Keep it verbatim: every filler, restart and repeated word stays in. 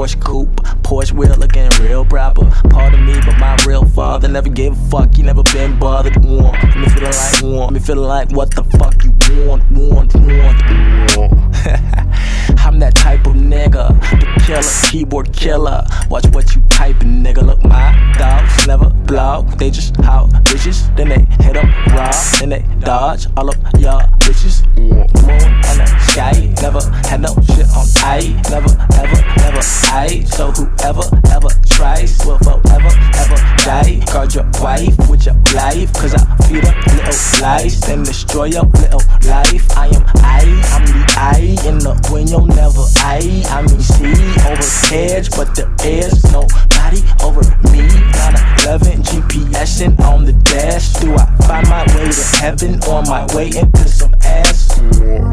Porsche coupe, Porsche wheel looking real proper. Pardon me, but my real father never gave a fuck. He never been bothered. Want me feeling like want me feeling like what the fuck you want, want, want. I'm that type of nigga, the killer, keyboard killer. Watch what you typing, nigga. Look, my dogs never blog, they just how bitches. Then they hit them raw, then they dodge all of y'all bitches. Moon on the sky, never had no shit on I. Never, ever, never I. So whoever ever tries will forever, ever die. Guard your wife with your life, cause I feed up little lies, then destroy your little life. I am I, I'm the I in the when you'll never I. I mean see over edge, but there is nobody over me. nine eleven GPSing on the dash. Do I find my way to heaven on my way into some ass?